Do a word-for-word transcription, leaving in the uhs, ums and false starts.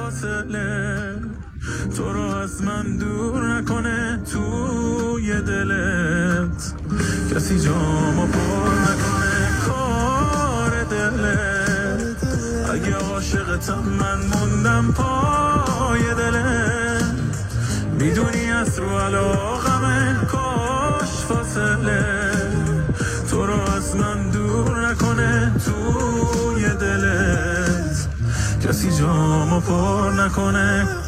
فاصله تو رو از من دور نکنه توی دلت، کسی جامو پر نکنه کار دلت. اگه عاشقتم من موندم پای دلت، میدونی از رو علاقمه کاش فاصله تو رو از من دور نکنه توی دلت، کسی جامو پر نکنه